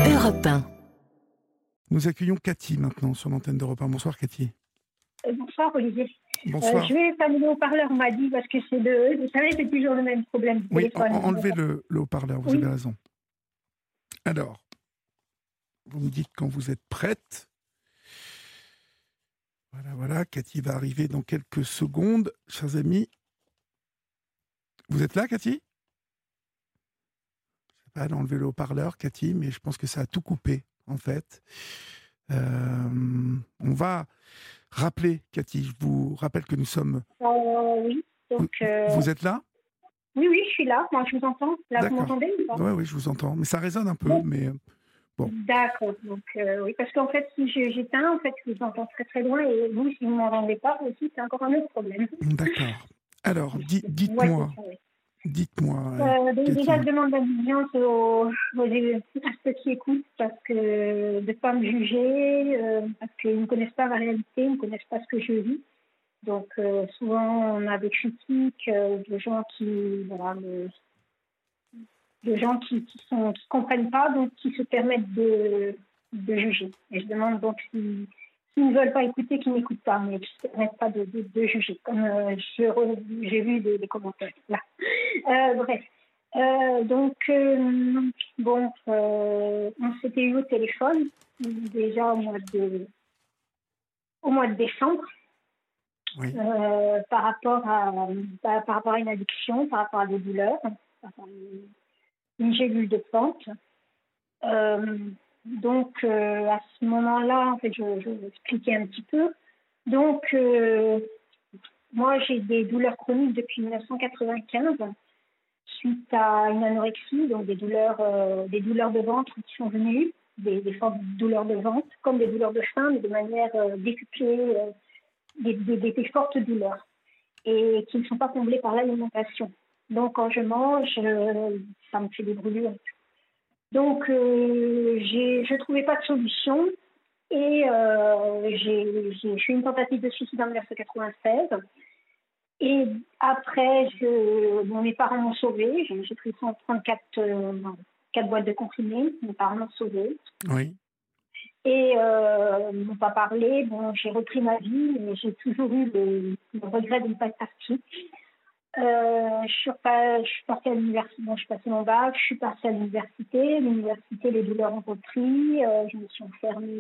Europe 1. Nous accueillons Cathy maintenant sur l'antenne d'Europe 1. Bonsoir Cathy. Bonsoir Olivier. Bonsoir. Je vais pas le haut-parleur, on m'a dit, parce que vous savez, c'est toujours le même problème du Oui, téléphone. enlevez le haut-parleur, vous avez raison. Alors, vous me dites quand vous êtes prête. Voilà, Cathy va arriver dans quelques secondes. Chers amis, vous êtes là Cathy ? Je ne sais pas d'enlever le haut-parleur Cathy, mais je pense que ça a tout coupé en fait. On va rappeler Cathy, je vous rappelle que nous sommes... Oui, donc... Vous êtes là ? Oui, je suis là, moi je vous entends. Là, D'accord. vous m'entendez ou pas ? Oui, je vous entends, mais ça résonne un peu, mais... Bon. D'accord, donc oui, parce qu'en fait, si j'éteins, en fait, je vous entends très très loin, et vous, si vous ne m'entendez pas, aussi, c'est encore un autre problème. D'accord. Alors, dites-moi... Donc déjà, je demande d'indulgence à ceux qui écoutent parce que de ne pas me juger, parce qu'ils ne connaissent pas la réalité, ils ne connaissent pas ce que je vis. Donc souvent, on a des critiques de gens qui comprennent pas, donc qui se permettent de juger. Et je demande donc s'ils ne veulent pas écouter, qu'ils n'écoutent pas, mais qui ne se permettent pas de juger, comme j'ai vu des commentaires là. Bref. On s'était eu au téléphone déjà au mois de décembre. Oui. Par rapport à une addiction, par rapport à des douleurs, par rapport à une gélule de plante. À ce moment-là, en fait, je vais expliquer un petit peu. Donc, moi, j'ai des douleurs chroniques depuis 1995, suite à une anorexie, donc des douleurs de ventre qui sont venues, des fortes douleurs de ventre, comme des douleurs de faim, mais de manière décuplée, des fortes douleurs, et qui ne sont pas comblées par l'alimentation. Donc, quand je mange, ça me fait des brûlures. Donc, je ne trouvais pas de solution, et j'ai fait une tentative de suicide en 1996. Et après, mes parents m'ont sauvée. J'ai pris 134 4 boîtes de comprimés. Mes parents m'ont sauvée. Oui. Et ils m'ont pas parlé. Bon, j'ai repris ma vie, mais j'ai toujours eu le regret de ne pas être partie. Je suis partie à l'université. Bon, je passais mon bac. Je suis partie à l'université. L'université, les douleurs ont repris. Je me suis enfermée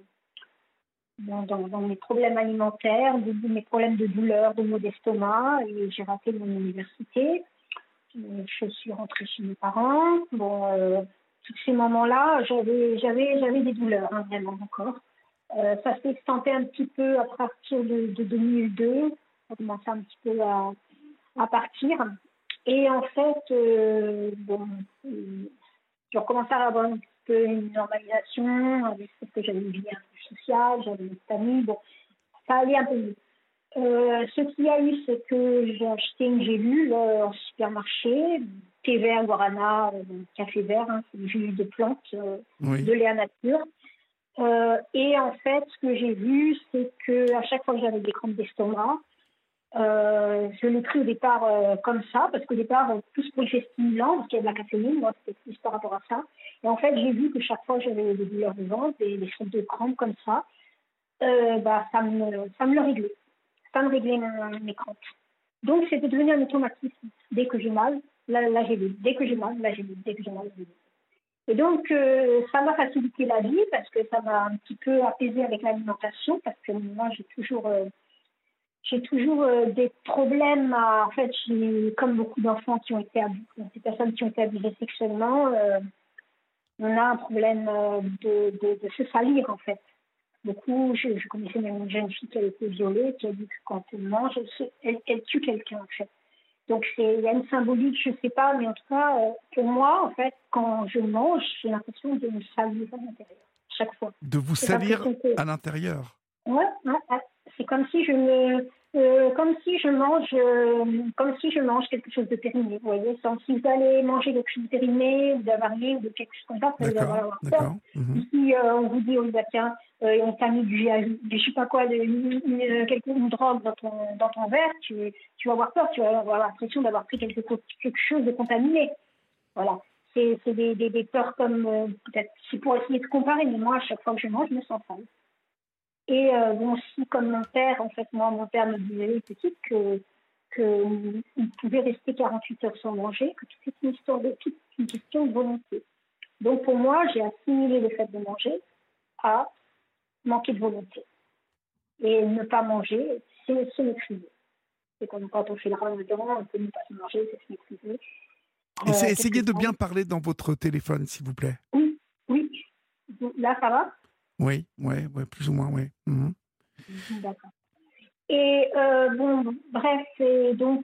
dans mes problèmes alimentaires, mes problèmes de douleur, de maux d'estomac, et j'ai raté mon université. Je suis rentrée chez mes parents. Bon, tous ces moments-là, j'avais des douleurs, vraiment encore. Ça s'est estompé un petit peu à partir de 2002. Ça commençait un petit peu à partir. Et en fait, j'ai recommencé à avoir un petit peu une normalisation, parce que j'avais une vie un peu sociale, j'avais une famille, bon, ça allait un peu mieux. Ce qu'il y a eu, c'est que j'ai acheté une gélule en supermarché, thé vert, guarana, café vert, c'est une gélule de plantes de Léa Nature. Et en fait, ce que j'ai vu, c'est qu'à chaque fois que j'avais des crampes d'estomac, je l'ai pris au départ comme ça, parce qu'au départ, plus pour l'effet stimulant, parce qu'il y a de la caféine, moi c'était plus par rapport à ça. Et en fait, j'ai vu que chaque fois que j'avais des douleurs de ventre, des sortes de crampes comme ça, ça me le réglait. Ça me réglait mes crampes. Donc c'était devenu un automatisme. Dès que j'ai mal, là j'ai lu. Dès que j'ai mal, là j'ai lu. Dès que j'ai mal, j'ai lu. Et donc ça m'a facilité la vie, parce que ça m'a un petit peu apaisé avec l'alimentation, parce que moi j'ai toujours des problèmes. En fait, comme beaucoup d'enfants qui ont été abusés, ces personnes qui ont été abusées sexuellement, on a un problème de se salir, en fait. Beaucoup, je connaissais même une jeune fille qui a été violée, qui a dit que quand elle mange, elle tue quelqu'un, en fait. Donc, il y a une symbolique, je ne sais pas, mais en tout cas, pour moi, en fait, quand je mange, j'ai l'impression de me salir à l'intérieur, chaque fois. De vous salir à l'intérieur. Ouais, c'est comme si comme si je mange quelque chose de périmé, vous voyez. Si vous allez manger quelque chose de périmé ou d'avarié ou de quelque chose comme ça, vous allez avoir peur. Ici, on vous dit, tiens, on t'a mis je sais pas quoi, une drogue dans ton verre, tu vas avoir peur, tu vas avoir l'impression d'avoir pris quelque chose de contaminé. Voilà. c'est des peurs comme, peut-être, c'est pour essayer de comparer, mais moi, à chaque fois que je mange, je me sens sale. Et bon, aussi, comme mon père, en fait, moi, mon père me disait petite qu'il pouvait rester 48 heures sans manger, que tout est une histoire de, toute une question de volonté. Donc, pour moi, j'ai assimilé le fait de manger à manquer de volonté. Et ne pas manger, c'est se maîtriser. C'est comme quand on fait le ramadan, on peut ne pas se manger, c'est se maîtriser. Essayez de bien parler dans votre téléphone, s'il vous plaît. Oui, oui. Là, ça va? Oui, ouais, plus ou moins, oui. Mhm. D'accord. Et bon, bref, et donc,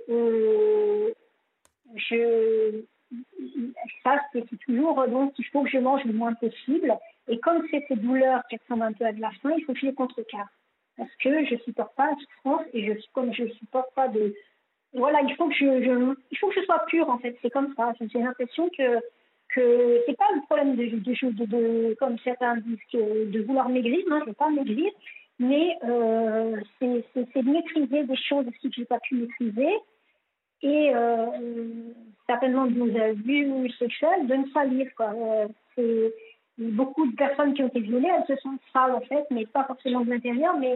je, ça, c'est toujours, donc, il faut que je mange le moins possible. Et comme c'est ces douleurs qui ressemblent un peu à de la faim, il faut que je les contrecarre. Parce que je ne supporte pas la souffrance et comme je ne supporte pas de. Voilà, il faut que il faut que je sois pure, en fait. C'est comme ça. J'ai l'impression que c'est pas le problème comme certains disent, de vouloir maigrir. Non, je ne veux pas maigrir. Mais c'est de maîtriser des choses aussi que je n'ai pas pu maîtriser. Et certainement de nos abus sexuels, de me salir, quoi. C'est beaucoup de personnes qui ont été violées, elles se sentent sales, en fait, mais pas forcément de l'intérieur, mais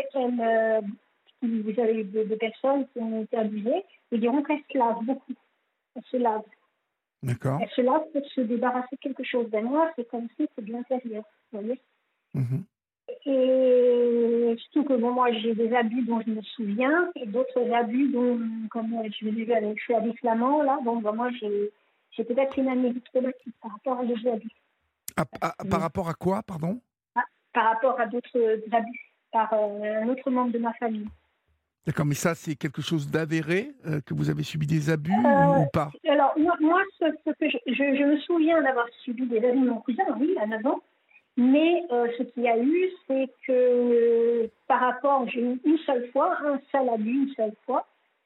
vous avez des personnes qui ont été abusées, ils diront qu'elles se lavent beaucoup. Elles se lavent. D'accord. Elles se lavent pour se débarrasser de quelque chose. Ben moi, c'est comme si c'est de l'intérieur, vous voyez. Mhm. Et surtout que bon, moi, j'ai des abus dont je me souviens et d'autres abus dont, comme je l'ai vu avec, je suis avec flamand, là, bon, ben, moi, j'ai peut-être une amnésie traumatique par rapport à d'autres abus. Par rapport à quoi, pardon? Par rapport à d'autres abus, par un autre membre de ma famille. D'accord, mais ça, c'est quelque chose d'avéré, que vous avez subi des abus ou pas? Alors, moi ce que je me souviens d'avoir subi des abus de mon cousin, oui, à 9 ans. Mais ce qu'il y a eu, c'est que par rapport, j'ai eu une seule fois, un seul abus, une seule fois.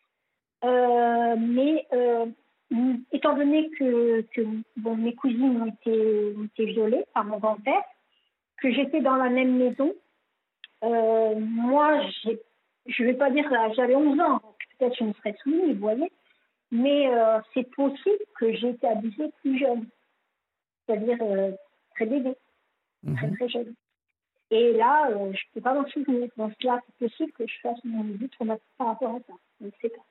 Mais étant donné que bon, mes cousines ont été violées par mon grand-père, que j'étais dans la même maison, moi, je ne vais pas dire là, j'avais 11 ans, donc peut-être je me serais souvenue, vous voyez, mais c'est possible que j'ai été abusée plus jeune, c'est-à-dire très bébé, très très jeune. Et là, je ne peux pas m'en souvenir. Donc là, c'est possible que je fasse une vie traumatique par rapport à ça. Je ne sais pas.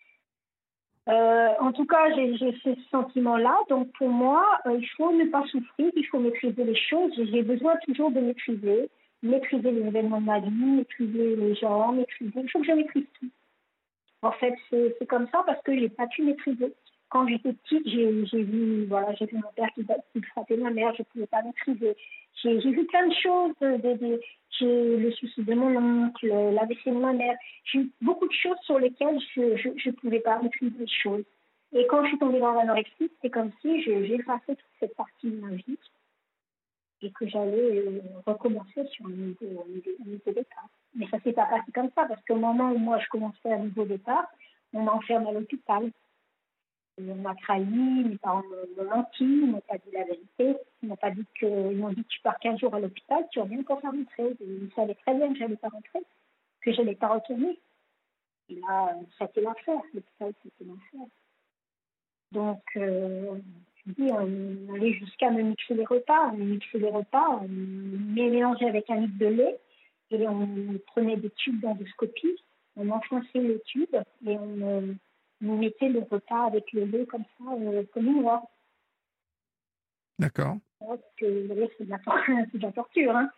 En tout cas, j'ai ce sentiment-là. Donc pour moi, il faut ne pas souffrir, il faut maîtriser les choses. J'ai besoin toujours de maîtriser les événements de ma vie, maîtriser les gens, maîtriser. Il faut que je maîtrise tout. En fait, c'est comme ça parce que je n'ai pas pu maîtriser. Quand j'étais petite, j'ai vu mon père qui frappait ma mère, je ne pouvais pas maîtriser. J'ai vu plein de choses, j'ai le suicide de mon oncle, l'AVC de ma mère. J'ai eu beaucoup de choses sur lesquelles je ne pouvais pas maîtriser les choses. Et quand je suis tombée dans l'anorexie, c'est comme si j'effaçais toute cette partie de ma vie et que j'allais recommencer sur un niveau départ. Mais ça ne s'est pas passé comme ça, parce qu'au moment où moi je commençais à niveau départ, on m'enferme à l'hôpital. On m'a trahi, mes parents m'ont menti, ils m'ont pas dit la vérité, ils m'ont dit tu pars 15 jours à l'hôpital, tu reviens quand ça rentrer. Ils savaient très bien que j'allais pas rentrer, que je n'allais pas retourner. Et là, ça a été l'enfer, l'hôpital c'était l'enfer. Donc, je dis, on allait jusqu'à me mixer les repas, on mélangeait avec un litre de lait, et on prenait des tubes d'endoscopie, on enfonçait les tubes, et on mettait le repas avec le lait comme ça, comme une noix. D'accord. Parce que le lait, c'est de la torture. Hein.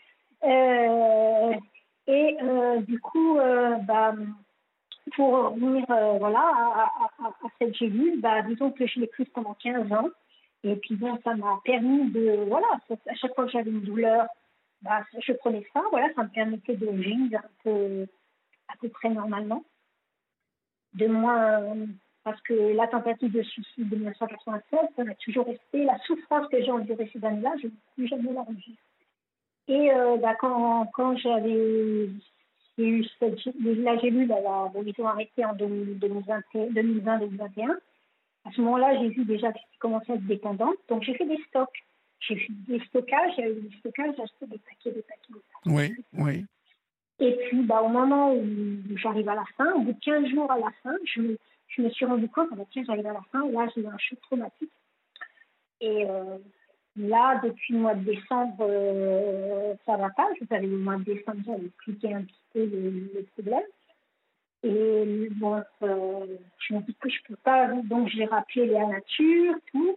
Du coup, pour revenir à cette gélule, disons que je l'ai prise pendant 15 ans. Et puis bon, ça m'a permis à chaque fois que j'avais une douleur, je prenais ça, ça me permettait de vivre à peu près normalement. De moins, parce que la tentative de suicide de 1996, ça m'a toujours resté, la souffrance que j'ai endurée ces années-là, je ne peux plus jamais la revivre. Et quand j'avais eu la gélule, ils ont arrêté en 2020-2021. À ce moment-là, j'ai vu déjà que je commençais à être dépendante. Donc, j'ai fait des stocks. J'ai fait des stockages, j'ai acheté des paquets. Oui. Et puis, au moment où j'arrive à la fin, au bout de 15 jours à la fin, je me suis rendu compte, tiens, j'arrive à la fin, et là, j'ai eu un choc traumatique. Et là, depuis le mois de décembre, ça va pas. Je vous avais le mois de décembre, j'avais expliqué un petit peu le problème. Et bon, je me dis que je peux pas, donc j'ai rappelé Léa Nature, tout,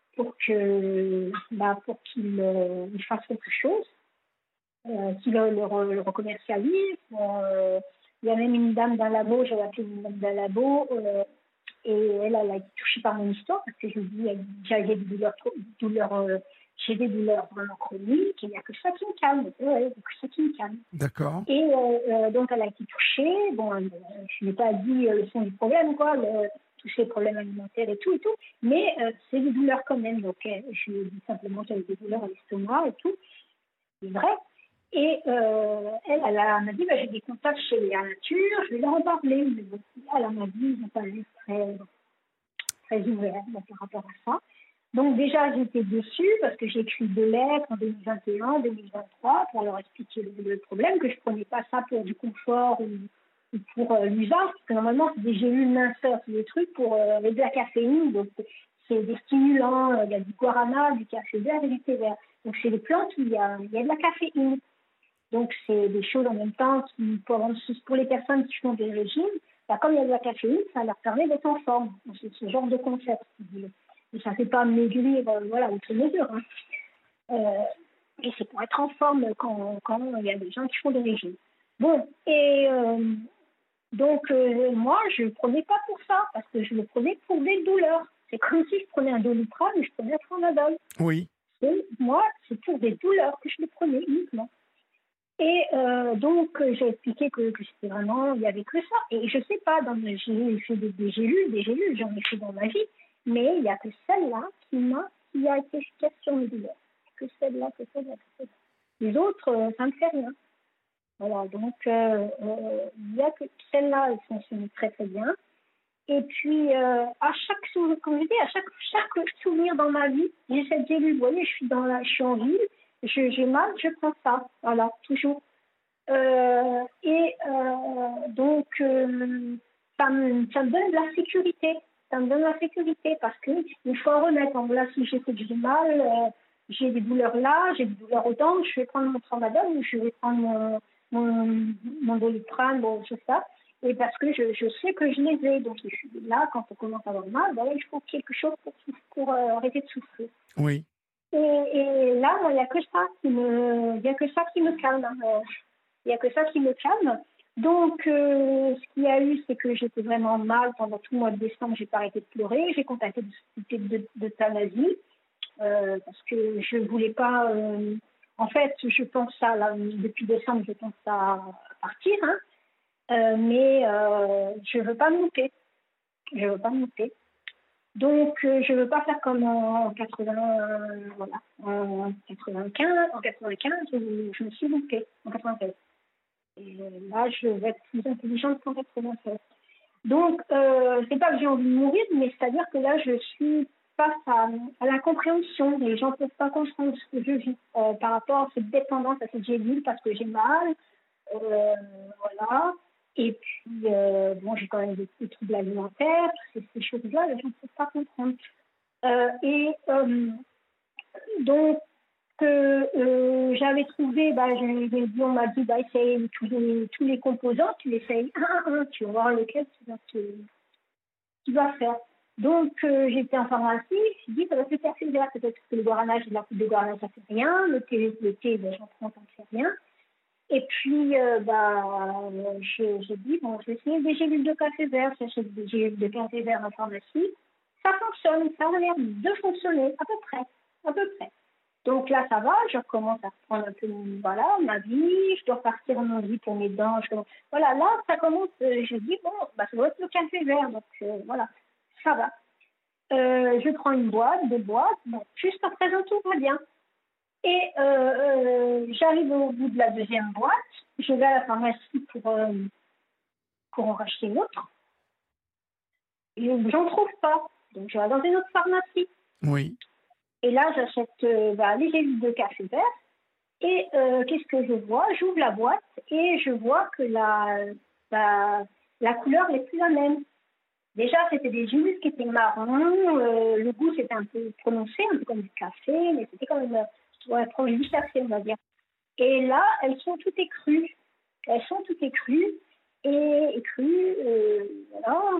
pour qu'il fasse quelque chose, qu'il le recommercialise. Bon, il y a même une dame d'un labo, j'avais appelé une dame d'un labo, et elle a été touchée par mon histoire parce que je lui dis, j'avais j'ai des douleurs vraiment chroniques, et il n'y a que ça qui me calme. Ouais, il n'y a que ça qui me calme. D'accord. Et donc, elle a été touchée. Bon, je n'ai pas dit le fond du problème, quoi, tous ces problèmes alimentaires et tout, mais c'est des douleurs quand même. Donc, je lui ai dit simplement qu'elle avait des douleurs à l'estomac et tout. C'est vrai. Et elle m'a dit, j'ai des contacts chez Léa Nature, je vais leur en parler. Mais bon, elle m'a dit, ils n'ont pas vu très ouverts par rapport à ça. Donc déjà, j'étais déçue parce que j'ai écrit 2 lettres en 2021, 2023 pour leur expliquer le problème, que je ne prenais pas ça pour du confort ou pour l'usage, parce que normalement, c'est des gélules minceurs, c'est des trucs pour avec de la caféine, donc c'est des stimulants, il y a du guarana, du café vert et du thé vert. Donc c'est des plantes où il y a de la caféine. Donc c'est des choses en même temps qui, pour les personnes qui font des régimes, comme il y a de la caféine, ça leur permet d'être en forme. Donc, c'est ce genre de concept, si vous voulez. Et ça ne fait pas maigrir, outre mesure. Et c'est pour être en forme quand il y a des gens qui font des régimes. Bon, et donc moi, je ne le prenais pas pour ça, parce que je le prenais pour des douleurs. C'est comme si je prenais un Doliprane et je prenais un Tramadol. Oui. Et moi, c'est pour des douleurs que je le prenais uniquement. Et donc, j'ai expliqué que c'était vraiment, il n'y avait que ça. Et je ne sais pas, j'ai fait des gélules, j'en ai fait dans ma vie, mais il n'y a que celle-là qui a été efficace sur mes douleurs. Que celle-là. Les autres, ça ne fait rien. Voilà, donc il n'y a que celle-là, elle fonctionne très très bien. Et puis, à chaque souvenir dans ma vie, j'ai cette gélule. Vous voyez, je suis en ville, j'ai mal, je prends ça. Voilà, toujours. Donc, ça me donne de la sécurité. Ça me donne de la sécurité parce qu'il faut en remettre. Donc là, si je sais que j'ai mal, j'ai des douleurs là, j'ai des douleurs aux dents, je vais prendre mon Tramadol ou je vais prendre mon Doliprane, bon, c'est ça. Et parce que je sais que je les ai. Donc là, quand on commence à avoir mal, il faut quelque chose pour arrêter de souffrir. Oui. Et là, il n'y a que ça qui me calme. Il n'y a que ça qui me calme. Donc, ce qu'il y a eu, c'est que j'étais vraiment mal pendant tout le mois de décembre. J'ai pas arrêté de pleurer. J'ai contacté des sociétés d'euthanasie parce que je voulais pas. En fait, je pense ça là depuis décembre, je pense à partir, mais je veux pas me louper. Je veux pas me louper. Donc, je ne veux pas faire comme en 95, je me suis loupée, en 96. Et là, je vais être plus intelligente qu'en 96. Donc, c'est pas que j'ai envie de mourir, mais c'est-à-dire que là, je suis face à l'incompréhension. Les gens ne peuvent pas comprendre ce que je vis par rapport à cette dépendance à cette gélule parce que j'ai mal. Voilà. Et puis, j'ai quand même des troubles alimentaires, toutes ces choses-là, les gens ne peuvent pas comprendre. Donc, j'avais trouvé, on m'a dit, essaye tous les composants, tu essayes un à un, tu vas voir lequel tu vas faire. Donc, j'étais en pharmacie, je me suis dit, ça va se faire vert, peut-être que le guarana, j'ai de la poudre de guarana, ça ne fait rien, le thé, j'en prends, ça ne fait rien. Et puis, j'ai dit, je vais essayer des gélules de café vert. J'achète des gélules de café vert en pharmacie. Ça fonctionne, ça a l'air de fonctionner, à peu près. Donc là, ça va, je recommence à reprendre un peu ma vie, je dois partir en vie pour mes dents. Voilà, là, ça commence, je dis, ça doit être le café vert, donc voilà, ça va. Je prends une boîte, 2 boîtes, jusqu'à présent, tout va bien. Et j'arrive au bout de la 2e boîte, je vais à la pharmacie pour en racheter une autre. Et j'en trouve pas. Donc je vais dans une autre pharmacie. Oui. Et là, j'achète les gélules de café vert. Et qu'est-ce que je vois? J'ouvre la boîte et je vois que la couleur n'est plus la même. Déjà, c'était des jus qui étaient marrons. Le goût, c'était un peu prononcé, un peu comme du café, mais c'était quand même proche du café, on va dire. Et là, elles sont toutes écrues. Elles sont toutes écrues. Et écrues, voilà.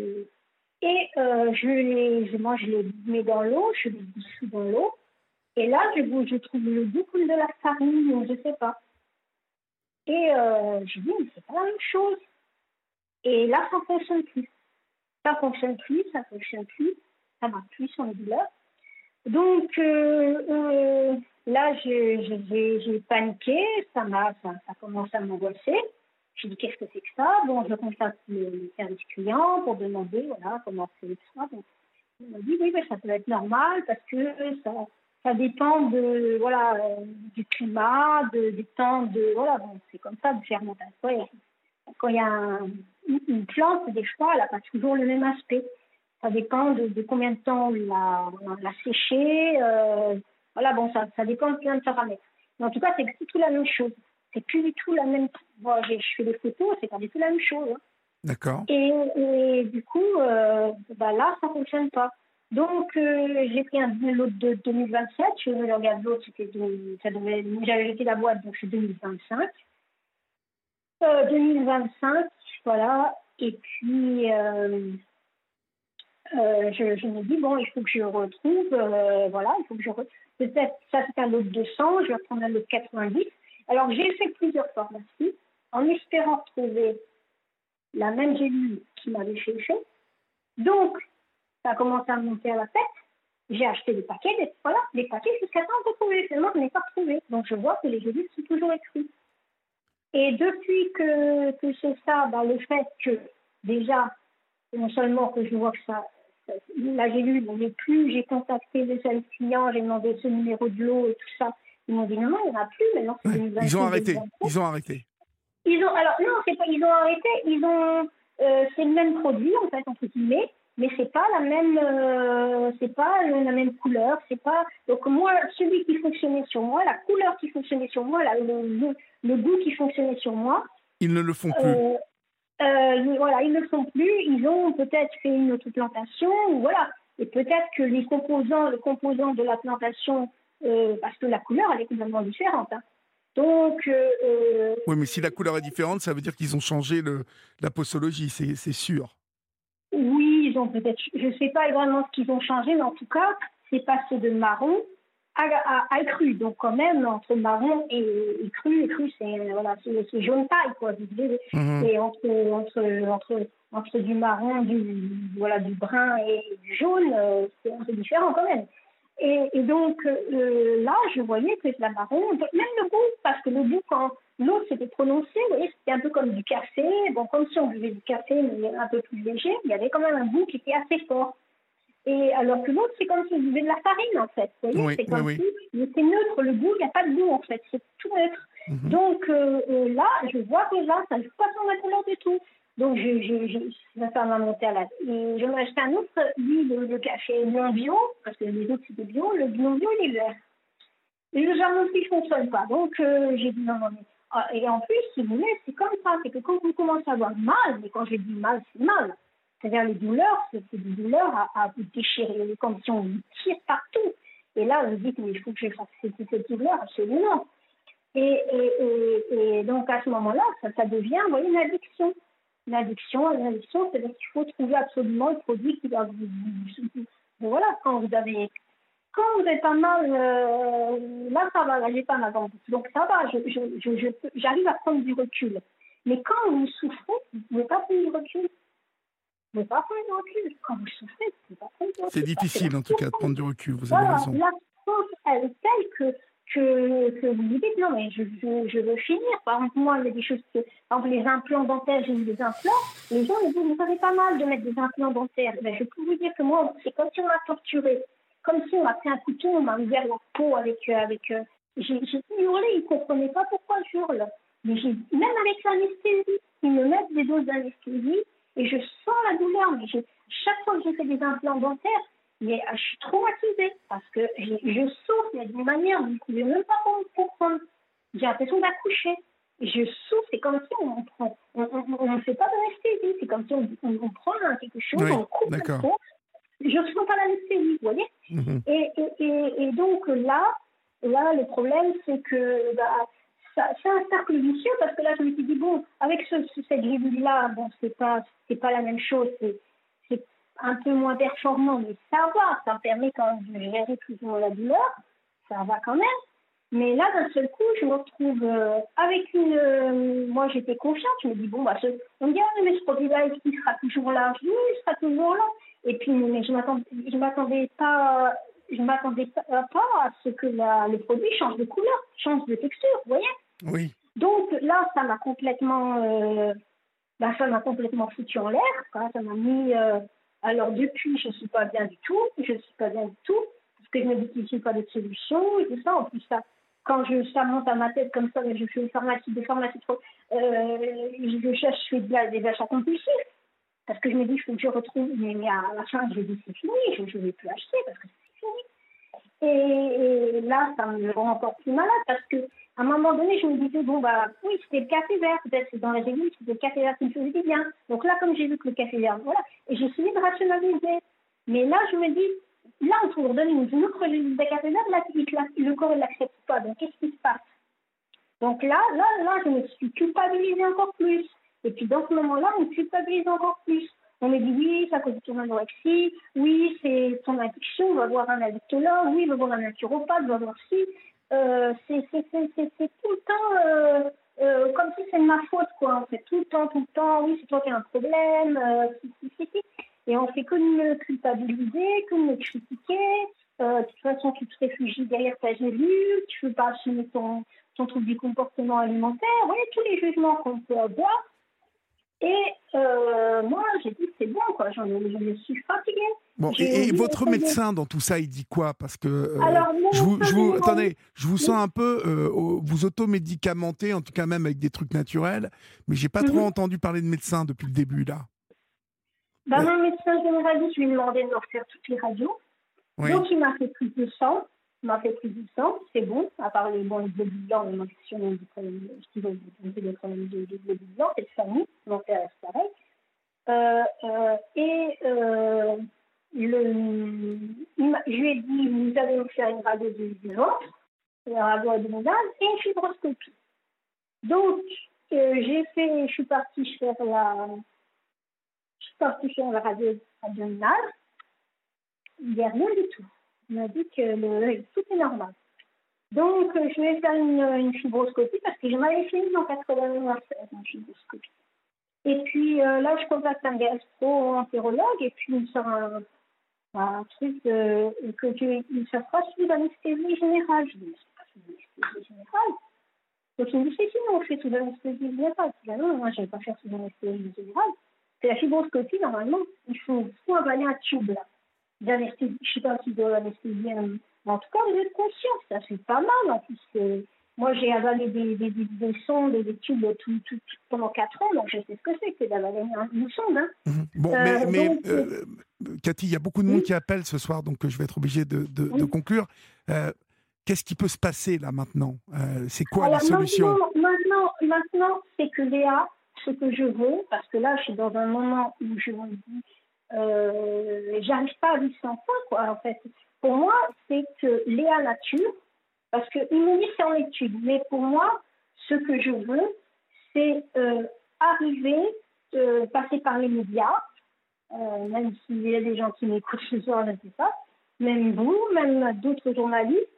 Moi, je les mets dans l'eau, je les dissous dans l'eau. Et là, je trouve le goût comme de la farine, je ne sais pas. Et je dis, mais c'est pas la même chose. Et là, ça ne fonctionne plus. Ça ne fonctionne plus, ça ne fonctionne plus. Ça marche plus sans douleur. Donc, là, j'ai paniqué. Ça commence à m'angoisser. Je dis, qu'est-ce que c'est que ça? Bon, je contacte le service client pour demander, voilà, comment c'est ça. Bon, il m'a dit, oui, mais ça peut être normal parce que ça dépend de, voilà, du climat, du temps, voilà, bon, c'est comme ça, de fermentation. Ouais. Quand il y a une plante, des fois, elle n'a pas toujours le même aspect. Ça dépend de combien de temps on l'a séché. Voilà, bon, ça dépend de plein de paramètres. Mais en tout cas, c'est du tout la même chose. C'est plus du tout la même. Bon, je fais des photos, c'est pas du tout la même chose. Hein. D'accord. Et du coup, là, ça ne fonctionne pas. Donc, j'ai pris un lot de 2027. Je regarde l'autre, j'avais jeté la boîte, donc c'est 2025. 2025, voilà. Et puis, je me dis, bon, il faut que je retrouve, voilà, il faut que je retrouve. Peut-être, ça c'est un lot de 200, je vais prendre un lot de 90. Alors, j'ai fait plusieurs pharmacies en espérant retrouver la même gélule qui m'avait fait effet. Donc, ça a commencé à me monter à la tête. J'ai acheté des paquets, des paquets jusqu'à temps de retrouver. Finalement, je n'ai pas retrouvé. Donc, je vois que les gélules sont toujours écrites. Et depuis que c'est ça, le fait que, déjà, non seulement que je vois que la gélule n'est plus, j'ai contacté le service client, j'ai demandé ce numéro de l'eau et tout ça. Ils m'ont dit non, il n'y en a plus, maintenant c'est 2026. Ils ont arrêté. 2027. Ils ont arrêté. Alors non, c'est pas, ils ont arrêté, c'est le même produit en fait entre guillemets, mais c'est pas la même, la même couleur, c'est pas. Donc moi, celui qui fonctionnait sur moi, la couleur qui fonctionnait sur moi, le goût qui fonctionnait sur moi. Ils ne le font plus. Voilà, ils ne le font plus. Ils ont peut-être fait une autre plantation, ou voilà. Et peut-être que le composant de la plantation, parce que la couleur, elle est complètement différente. Hein. Donc. Oui, mais si la couleur est différente, ça veut dire qu'ils ont changé la posologie, c'est sûr. Oui, ils ont peut-être. Je ne sais pas vraiment ce qu'ils ont changé, mais en tout cas, c'est passé de marron à cru. Donc, quand même, entre marron et cru, c'est jaune paille, quoi. Et entre du marron, du brun et du jaune, c'est un peu différent quand même. Et donc, là, je voyais que la marron, même le goût, parce que le goût, quand l'autre s'était prononcé, vous voyez, c'était un peu comme du café, bon, comme si on buvait du café, mais un peu plus léger, il y avait quand même un goût qui était assez fort. Et alors que l'autre, c'est comme si on buvait de la farine, en fait. Vous voyez, c'est comme si c'est neutre, le goût, il n'y a pas de goût, en fait, c'est tout neutre. Donc là, je vois que là, ça ne joue pas sur la couleur du tout. Donc, ça m'a monté à la... Et je m'ai acheté un autre, lui, le café non bio, parce que les autres, c'était bio, le non bio, il est vert. Et le jardin aussi ne fonctionne pas. Donc, j'ai dit non, mais... Et en plus, si vous voulez, c'est comme ça, c'est que quand vous commencez à avoir mal, mais quand je dis mal, c'est mal. C'est-à-dire les douleurs, c'est des douleurs à vous déchirer, les conditions vous tirent partout. Et là, vous dites, mais il faut que je fasse cette douleur, absolument. Et donc, à ce moment-là, ça devient, vous voyez, une addiction. Une addiction, c'est-à-dire qu'il faut trouver absolument le produit qui va vous... Voilà, quand vous avez pas mal, là, ça va, là, j'ai pas mal. Donc, ça va, j'arrive à prendre du recul. Mais quand vous souffrez, vous ne pouvez pas prendre du recul. Vous ne pouvez pas prendre du recul. Quand vous souffrez, vous ne pouvez pas prendre du recul. C'est difficile, en tout cas, de prendre du recul, vous avez raison. La souffrance, elle est telle que vous vous dites, non, mais je veux finir. Par exemple, moi, il y a des choses par exemple, les implants dentaires, j'ai eu des implants. Les gens me disent, vous avez pas mal de mettre des implants dentaires. Ben, je peux vous dire que moi, c'est comme si on m'a torturé. Comme si on m'a pris un couteau, on m'a ouvert la peau avec j'ai hurlé, ils ne comprenaient pas pourquoi je hurle. Mais même avec l'anesthésie, ils me mettent des doses d'anesthésie et je sens la douleur. Mais chaque fois que j'ai fait des implants dentaires, je suis traumatisée parce que je souffre, mais d'une manière, vous ne pouvez même pas comprendre. J'ai l'impression d'accoucher. je souffre, c'est comme si on ne fait pas d'anesthésie, c'est comme si on prend quelque chose, Oui, on coupe la d'accord. peau, je ne sens pas l'anesthésie, vous voyez. Et donc là, le problème, c'est que c'est un cercle vicieux, parce que là, je me suis dit, bon, avec cette gélule-là, bon, c'est pas la même chose, c'est un peu moins performant, mais ça va, ça me permet quand même de gérer plus ou moins la douleur, ça va quand même. Mais là, d'un seul coup, je me retrouve avec moi, j'étais confiante. Je me dis, bon, on me dit, ah, mais ce produit-là, il sera toujours là. Oui, il sera toujours là. Et puis, mais je m'attendais pas à ce que le produit change de couleur, change de texture, vous voyez. Oui. Donc là, ça m'a complètement foutu en l'air, quoi. Ça m'a mis... alors, depuis, je ne suis pas bien du tout. Parce que je me dis qu'il n'y a pas de solution et tout ça. En plus, quand ça monte à ma tête comme ça, je fais des pharmacies, je fais des achats compulsifs. Parce que je me dis, il faut que je retrouve, mais à la fin, je me dis, c'est fini, je ne vais plus acheter parce que c'est fini. Et là, ça me rend encore plus malade parce qu'à un moment donné, je me disais, bon, oui, c'était le café vert, peut-être c'est dans la revue, c'était le café vert qui me faisait du bien. Donc là, comme j'ai vu que le café vert, voilà, et j'ai essayé de rationaliser. Mais là, je me dis, là, on peut redonner une autre revue de café vert, là, le corps ne l'accepte pas. Donc, qu'est-ce qui se passe? Donc là, je me suis culpabilisée encore plus. Et puis dans ce moment-là, on me culpabilise encore plus. On me dit oui, c'est à cause de ton anorexie, oui, c'est ton addiction, on va voir un addictologue, oui, on va voir un naturopathe, on va voir si. C'est tout le temps comme si c'est de ma faute, quoi. On fait tout le temps, oui, c'est toi qui as un problème, si. Et on fait que de me culpabiliser, que de me critiquer. De toute façon, tu te réfugies derrière ta gélule, tu ne veux pas assumer ton trouble du comportement alimentaire, oui, tous les jugements qu'on peut avoir. Et moi, j'ai dit, c'est bon, quoi, je me suis fatiguée. Bon, et votre médecin dans tout ça, il dit quoi? Parce que Alors, attendez, je vous sens un peu vous automédicamenter, en tout cas même avec des trucs naturels, mais j'ai pas trop entendu parler de médecin depuis le début là. Mon médecin généraliste, je lui ai demandé de me refaire toutes les radios. Oui. Donc, il m'a fait prise de sang. C'est bon, à part les globules blancs, les modifications du problème, ce qui va vous des problèmes de globules blancs, c'est le famille, donc c'est pareil. Je lui ai dit, vous allez me faire une radio du ventre, une radio abdominale et une fibroscopie. Donc, je suis partie faire la radio abdominale. Il n'y a rien du tout. On m'a dit que tout est normal. Donc, je vais faire une fibroscopie parce que je m'avais fait en 89 une fibroscopie. Et puis là, je contacte un gastro-entérologue et puis il me sort un truc que ça sera sous l'anesthésie générale. Je dis, mais c'est pas sous l'anesthésie générale. Donc il me dit, si, on fait sous l'anesthésie générale. Je dis, non, moi, je ne vais pas faire sous l'anesthésie générale. C'est la fibroscopie, normalement. Il faut avaler un tube là. D'anesthésie, je ne sais pas si de l'anesthésie, mais en tout cas, vous êtes conscient, ça fait pas mal. En plus, moi, j'ai avalé des sondes, des tubes tout pendant 4 ans, donc je sais ce que c'est que d'avaler une sonde. Hein. Bon, mais Cathy, il y a beaucoup de monde qui appelle ce soir, donc je vais être obligé de conclure. Qu'est-ce qui peut se passer là maintenant? C'est quoi la solution? Maintenant, c'est que Léa, ce que je veux, parce que là, je suis dans un moment où je me dis, j'arrive pas à vivre sans ça, quoi, en fait. Pour moi, c'est que Léa Nature, parce qu'il me dit c'est en étude, mais pour moi, ce que je veux, c'est arriver, passer par les médias, même s'il y a des gens qui m'écoutent ce soir, je ne sais pas, même vous, même d'autres journalistes,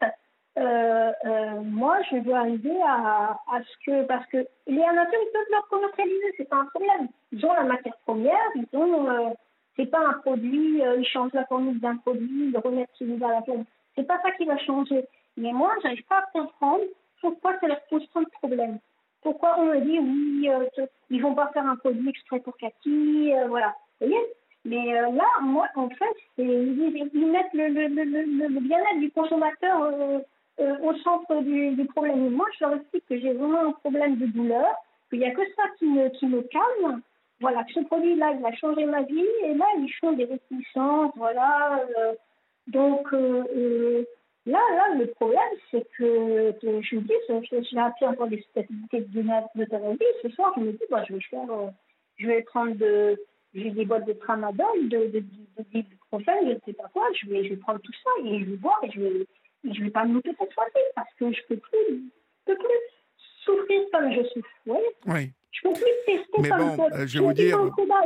moi, je veux arriver à ce que, parce que Léa Nature, ils peuvent leur commercialiser, c'est pas un problème. Ils ont la matière première, c'est pas un produit, ils changent la formule d'un produit, ils remettent celui-là à la forme. C'est pas ça qui va changer. Mais moi, j'arrive pas à comprendre pourquoi ça leur pose tant de problèmes. Pourquoi on me dit, oui, ils vont pas faire un produit extrait pour Cathy, voilà. Vous voyez? Mais là, moi, en fait, ils mettent le bien-être du consommateur au centre du problème. Moi, je leur explique que j'ai vraiment un problème de douleur, qu'il n'y a que ça qui me calme. Voilà, que ce produit-là, il va changer ma vie. Et là, ils font des réticences, voilà. Donc, Là, le problème, c'est que je me dis, j'ai appris encore des spécialités de thérapie. Ce soir, je me dis, je vais prendre j'ai des boîtes de tramadol, d'ibuprofène, je ne sais pas quoi. Je vais prendre tout ça et je vais boire et je vais pas me louper cette fois-ci parce que je peux plus souffrir comme je souffre. Vous voyez? Oui. Je peux plus tester Mais comme bon, je vais vous dire,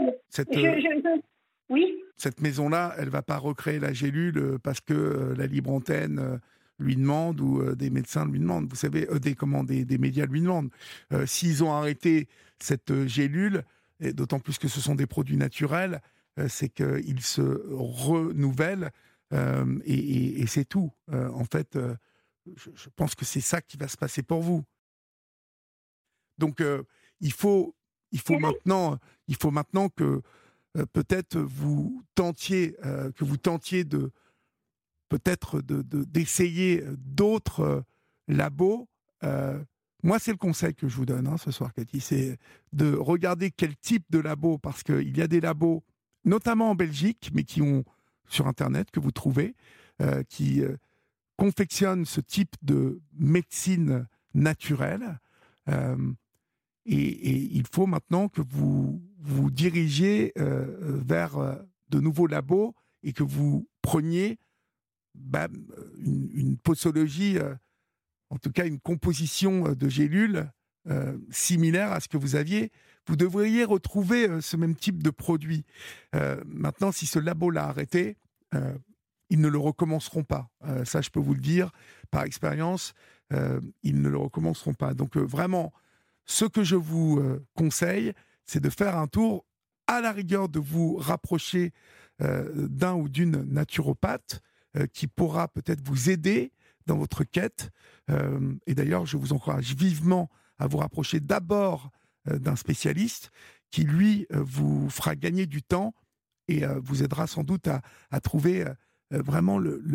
oui. Cette maison-là, elle ne va pas recréer la gélule parce que la libre antenne lui demande ou des médecins lui demandent. Vous savez, des médias lui demandent. S'ils ont arrêté cette gélule, et d'autant plus que ce sont des produits naturels, c'est qu'ils se renouvellent et c'est tout. En fait, je pense que c'est ça qui va se passer pour vous. Donc, il faut maintenant que peut-être vous tentiez d'essayer d'autres labos. Moi, c'est le conseil que je vous donne ce soir, Cathy, c'est de regarder quel type de labo, parce qu'il y a des labos, notamment en Belgique, mais qui ont sur Internet, que vous trouvez, qui confectionnent ce type de médecine naturelle. Et il faut maintenant que vous vous dirigiez vers de nouveaux labos et que vous preniez une posologie, en tout cas une composition de gélules similaire à ce que vous aviez. Vous devriez retrouver ce même type de produit. Maintenant, si ce labo l'a arrêté, ils ne le recommenceront pas. Ça, je peux vous le dire par expérience, ils ne le recommenceront pas. Donc vraiment, ce que je vous conseille, c'est de faire un tour, à la rigueur de vous rapprocher d'un ou d'une naturopathe qui pourra peut-être vous aider dans votre quête. Et d'ailleurs, je vous encourage vivement à vous rapprocher d'abord d'un spécialiste qui, lui, vous fera gagner du temps et vous aidera sans doute à trouver vraiment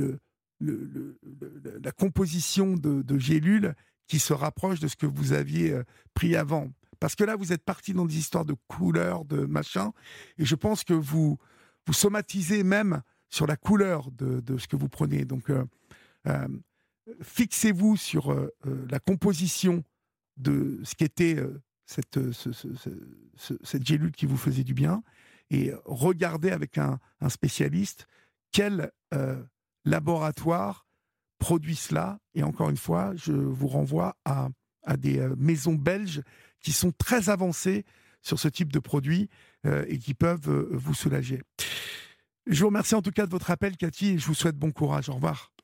la composition de gélules qui se rapproche de ce que vous aviez pris avant. Parce que là, vous êtes parti dans des histoires de couleurs, de machin, et je pense que vous somatisez même sur la couleur de ce que vous prenez. Donc, fixez-vous sur la composition de ce qu'était cette gélule qui vous faisait du bien, et regardez avec un spécialiste quel laboratoire produit cela. Et encore une fois, je vous renvoie à des maisons belges qui sont très avancées sur ce type de produit et qui peuvent vous soulager. Je vous remercie en tout cas de votre appel, Cathy, et je vous souhaite bon courage. Au revoir.